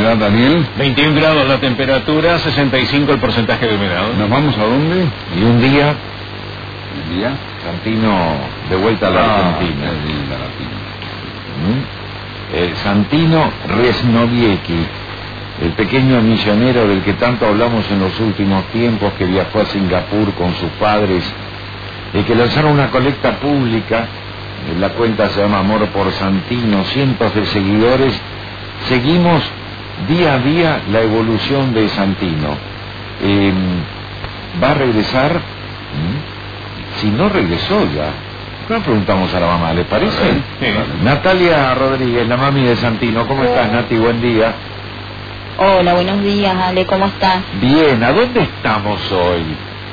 Hola, Daniel. 21 grados la temperatura, 65 el porcentaje de humedad. ¿Nos vamos a dónde? Y un día, Santino de vuelta a la Argentina. Santino Resnoviecki, el pequeño misionero del que tanto hablamos en los últimos tiempos, que viajó a Singapur con sus padres, que lanzaron una colecta pública. La cuenta se llama Amor por Santino, cientos de seguidores. Seguimos día a día la evolución de Santino. ¿Va a regresar? Si no regresó ya. No preguntamos a la mamá, ¿le parece? Sí. Natalia Rodríguez, la mami de Santino. ¿Cómo estás, Nati? Buen día. Hola, buenos días, Ale, ¿cómo estás? Bien, ¿a dónde estamos hoy?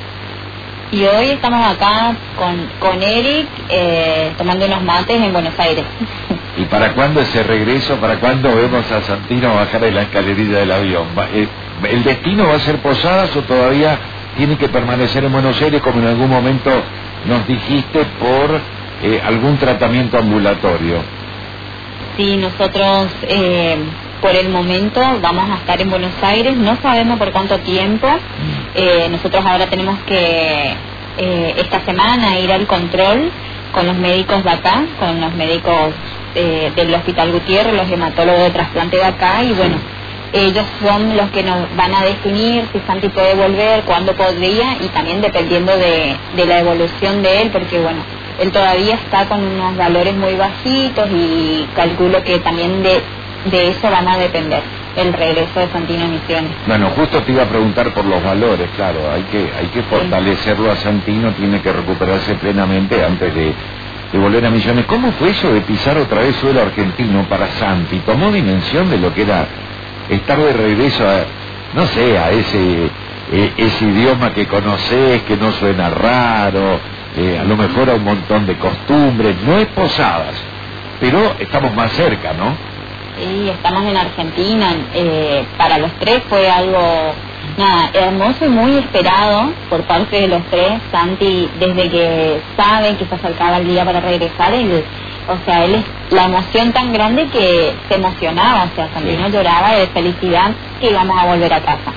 Y hoy estamos acá con Eric tomando unos mates en Buenos Aires. ¿Y para cuándo ese regreso? ¿Para cuándo vemos a Santino bajar de la escalerilla del avión? ¿El destino va a ser Posadas o todavía tiene que permanecer en Buenos Aires, como en algún momento nos dijiste, por algún tratamiento ambulatorio? Sí, nosotros por el momento vamos a estar en Buenos Aires, no sabemos por cuánto tiempo. Nosotros ahora tenemos que esta semana ir al control con los médicos de acá, con los médicos del Hospital Gutiérrez, los hematólogos de trasplante de acá, y bueno, ellos son los que nos van a definir si Santi puede volver, cuándo podría, y también dependiendo de la evolución de él, porque bueno, él todavía está con unos valores muy bajitos y calculo que también de eso van a depender el regreso de Santino a Misiones. Bueno, justo te iba a preguntar por los valores, claro, hay que fortalecerlo a Santino, tiene que recuperarse plenamente antes de volver a Misiones. ¿Cómo fue eso de pisar otra vez suelo argentino para Santi? ¿Tomó dimensión de lo que era estar de regreso a, no sé, a ese idioma que conoces, que no suena raro, a lo mejor a un montón de costumbres? No es Posadas, pero estamos más cerca, ¿no? Sí, estamos en Argentina. Para los tres fue algo hermoso y muy esperado por parte de los tres. Santi, desde que sabe que se acercaba el día para regresar, él la emoción tan grande que se emocionaba, Santino lloraba de felicidad que íbamos a volver a casa.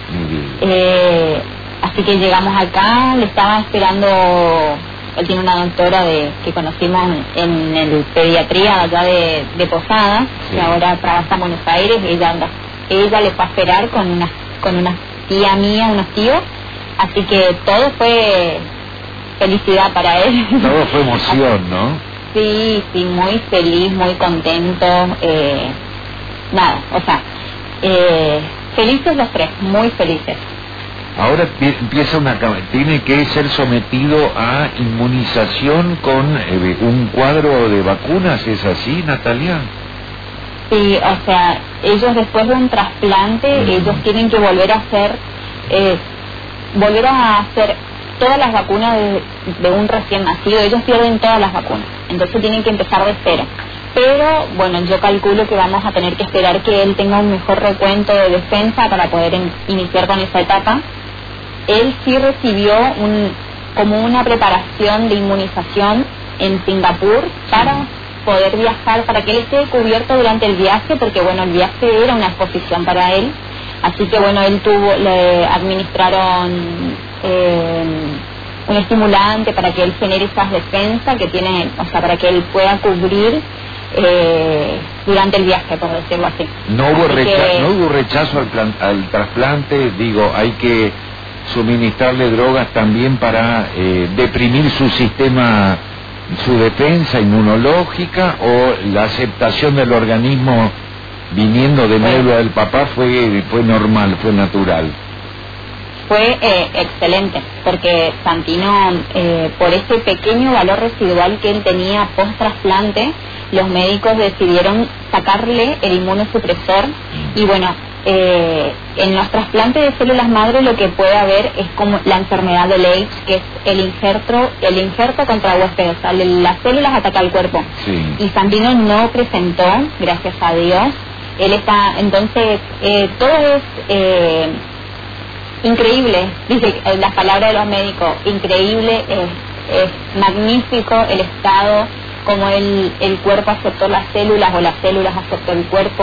Así que llegamos acá, le estaba esperando. Él tiene una doctora que conocimos en el pediatría allá de Posadas, que ahora trabaja en Buenos Aires. Ella le fue a esperar con una tía mía, unos tíos, así que todo fue felicidad para él. Todo fue emoción, ¿no? Sí, muy feliz, muy contento, felices los tres, muy felices. Ahora tiene que ser sometido a inmunización con un cuadro de vacunas, ¿es así, Natalia? Sí, ellos después de un trasplante, ellos tienen que volver a hacer todas las vacunas de un recién nacido. Ellos pierden todas las vacunas, entonces tienen que empezar de cero. Pero bueno, yo calculo que vamos a tener que esperar que él tenga un mejor recuento de defensa para poder iniciar con esa etapa. Él sí recibió como una preparación de inmunización en Singapur para poder viajar, para que él esté cubierto durante el viaje, porque bueno, el viaje era una exposición para él. Así que bueno, le administraron un estimulante para que él genere esas defensas que tiene, para que él pueda cubrir durante el viaje, por decirlo así. No hubo rechazo al trasplante, digo, hay que suministrarle drogas también para deprimir su sistema, su defensa inmunológica, o la aceptación del organismo viniendo de médula del papá fue normal, fue natural. Fue excelente, porque Santino, por ese pequeño valor residual que él tenía post-trasplante, los médicos decidieron sacarle el inmunosupresor. Y bueno, en los trasplantes de células madre lo que puede haber es como la enfermedad de Leigh, que es el injerto contra huésped, las células atacan el cuerpo. Y Santino no presentó, gracias a Dios. Él está, entonces, todo es increíble, dice las palabras de los médicos, increíble, es magnífico el estado, como el cuerpo aceptó las células o las células aceptó el cuerpo.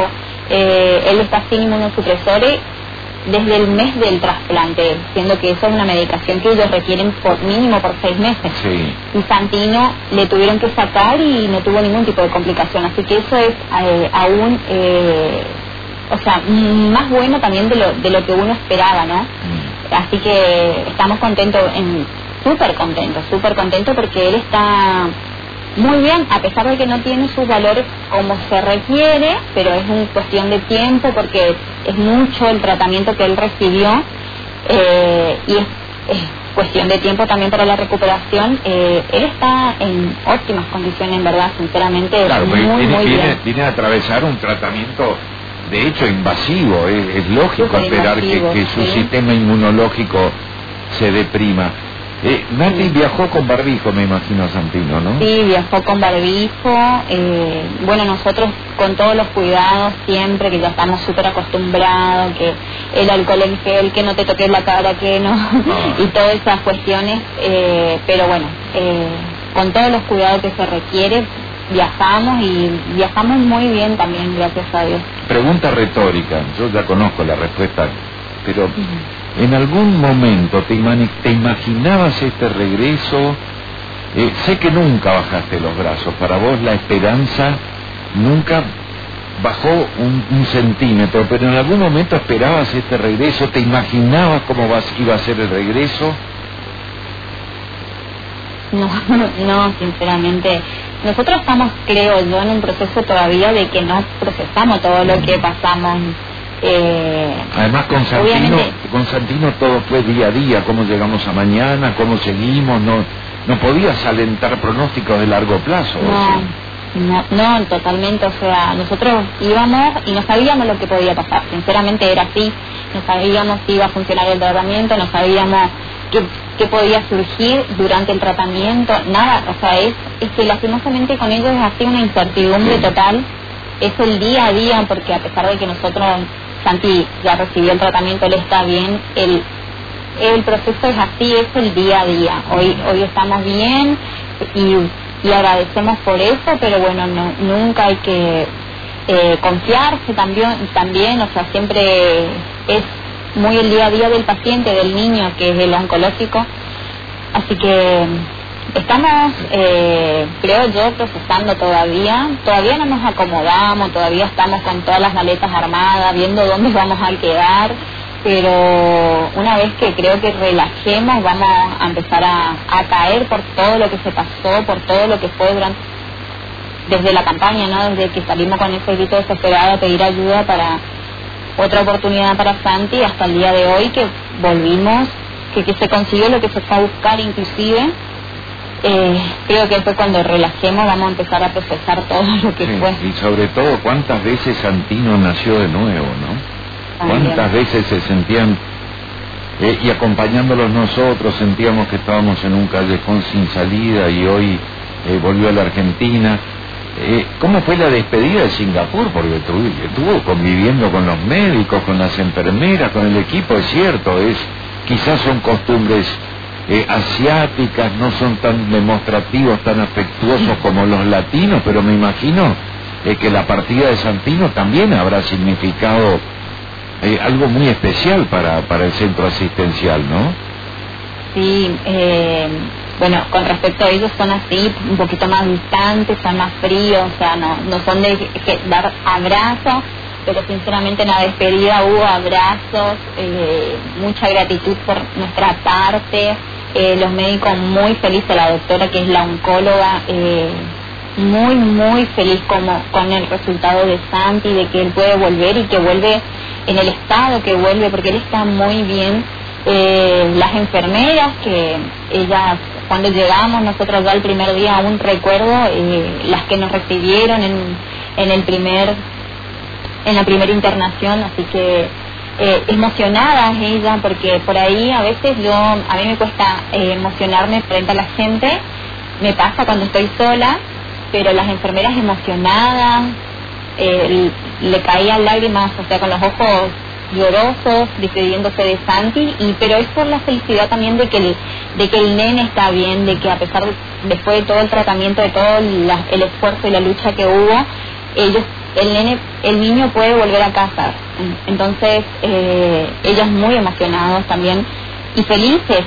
él está sin inmunosupresores desde el mes del trasplante, siendo que eso es una medicación que ellos requieren por mínimo por 6 meses. Sí. Y Santino le tuvieron que sacar y no tuvo ningún tipo de complicación, así que eso es aún, o sea, más bueno también de lo que uno esperaba, ¿no? Así que estamos contentos, súper contentos porque él está muy bien, a pesar de que no tiene sus valores como se requiere, pero es una cuestión de tiempo porque es mucho el tratamiento que él recibió, y es cuestión de tiempo también para la recuperación. Él está en óptimas condiciones, en verdad, sinceramente, claro, muy bien. Viene a atravesar un tratamiento de hecho invasivo, es lógico Súper esperar invasivo, que su sí. sistema inmunológico se deprima. Nati viajó con barbijo, me imagino, a Santino, ¿no? Sí, viajó con barbijo. Bueno, nosotros con todos los cuidados siempre, que ya estamos súper acostumbrados, que el alcohol en gel, que no te toques la cara, que no, y todas esas cuestiones, pero bueno, con todos los cuidados que se requiere, viajamos y viajamos muy bien también, gracias a Dios. Pregunta retórica, yo ya conozco la respuesta, pero ¿en algún momento te imaginabas este regreso? Sé que nunca bajaste los brazos, para vos la esperanza nunca bajó un centímetro, pero en algún momento esperabas este regreso, ¿te imaginabas cómo iba a ser el regreso? No, sinceramente, nosotros estamos, creo yo, en un proceso todavía de que no procesamos todo lo que pasamos. Además con Santino todo fue día a día, cómo llegamos a mañana, cómo seguimos, no podías alentar pronósticos de largo plazo. No, totalmente, o sea, nosotros íbamos y no sabíamos lo que podía pasar, sinceramente era así, no sabíamos si iba a funcionar el tratamiento, no sabíamos qué podía surgir durante el tratamiento, nada, o sea, es que lastimosamente con ellos es así una incertidumbre total, es el día a día, porque a pesar de que nosotros, Santi ya recibió el tratamiento, él está bien, el proceso es así, es el día a día, hoy estamos bien y agradecemos por eso, pero bueno, nunca hay que confiarse también, o sea, siempre es muy el día a día del paciente, del niño, que es el oncológico, así que estamos, creo yo, procesando todavía no nos acomodamos, todavía estamos con todas las maletas armadas, viendo dónde vamos a quedar, pero una vez que creo que relajemos vamos a empezar a caer por todo lo que se pasó, por todo lo que fue desde la campaña, ¿no? Desde que salimos con ese grito desesperado a pedir ayuda para otra oportunidad para Santi, hasta el día de hoy que volvimos, que se consiguió lo que se fue a buscar inclusive. Creo que fue cuando relajemos vamos a empezar a procesar todo lo que fue. Y sobre todo, ¿cuántas veces Santino nació de nuevo, no? ¿Cuántas veces se sentían, y acompañándolos nosotros, sentíamos que estábamos en un callejón sin salida y hoy volvió a la Argentina? ¿Cómo fue la despedida de Singapur? Porque estuvo conviviendo con los médicos, con las enfermeras, con el equipo, es cierto, quizás son costumbres asiáticas, no son tan demostrativos, tan afectuosos como los latinos, pero me imagino que la partida de Santino también habrá significado algo muy especial para el centro asistencial, ¿no? Sí, bueno, con respecto a ellos son así, un poquito más distantes, son más fríos, o sea, no son de dar abrazos, pero sinceramente en la despedida hubo abrazos, mucha gratitud por nuestra parte, los médicos muy felices, la doctora que es la oncóloga, muy feliz con el resultado de Santi, de que él puede volver y que vuelve en el estado que vuelve, porque él está muy bien. Las enfermeras, que ellas, cuando llegamos nosotros ya el primer día, aún recuerdo las que nos recibieron en la primera internación, así que emocionadas ellas, porque por ahí a veces a mí me cuesta emocionarme frente a la gente, me pasa cuando estoy sola, pero las enfermeras emocionadas, le caían lágrimas, o sea, con los ojos llorosos, despidiéndose de Santi, pero es por la felicidad también de que el nene está bien, de que a pesar después de todo el tratamiento, de todo el esfuerzo y la lucha que hubo, ellos el niño puede volver a casa. Entonces ellos muy emocionados también y felices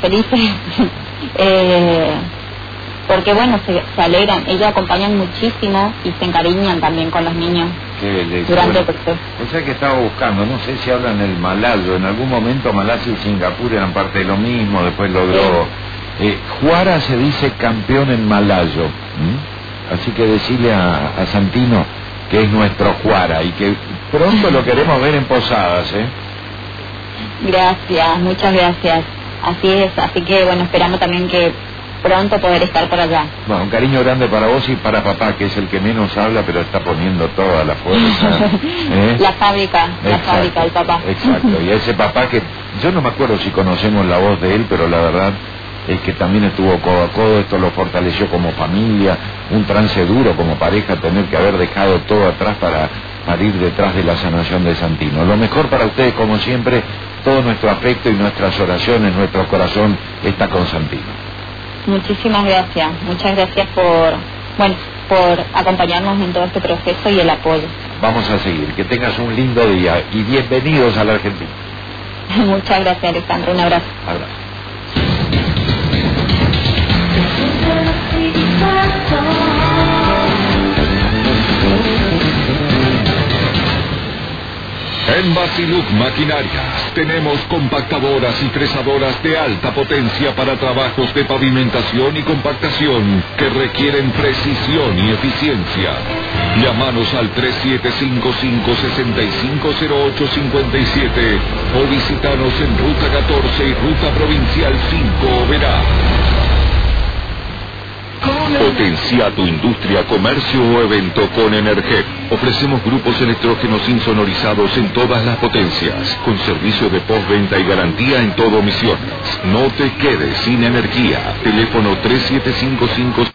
porque bueno, se alegran, ellos acompañan muchísimo y se encariñan también con los niños durante el proceso. O sea que estaba buscando, no sé si hablan el malayo, en algún momento Malasia y Singapur eran parte de lo mismo, después logró... Juara se dice campeón en malayo, así que decirle a Santino que es nuestro Juara y que pronto lo queremos ver en Posadas, Gracias, muchas gracias. Así es, así que bueno, esperamos también que pronto poder estar por allá. Bueno, un cariño grande para vos y para papá, que es el que menos habla, pero está poniendo toda la fuerza. La fábrica del papá. Exacto, y ese papá que yo no me acuerdo si conocemos la voz de él, pero la verdad es que también estuvo codo a codo, esto lo fortaleció como familia, un trance duro como pareja, tener que haber dejado todo atrás para ir detrás de la sanación de Santino. Lo mejor para ustedes, como siempre, todo nuestro afecto y nuestras oraciones, nuestro corazón está con Santino. Muchísimas gracias, muchas gracias por acompañarnos en todo este proceso y el apoyo. Vamos a seguir, que tengas un lindo día y bienvenidos a la Argentina. Muchas gracias, Alejandro, un abrazo. Abrazo. En Basiluc Maquinarias tenemos compactadoras y fresadoras de alta potencia para trabajos de pavimentación y compactación que requieren precisión y eficiencia. Llámanos al 3755-650857 o visítanos en Ruta 14 y Ruta Provincial 5 Oberá. Potencia tu industria, comercio o evento con Energet. Ofrecemos grupos electrógenos insonorizados en todas las potencias, con servicio de postventa y garantía en todo Misiones. No te quedes sin energía. Teléfono 3755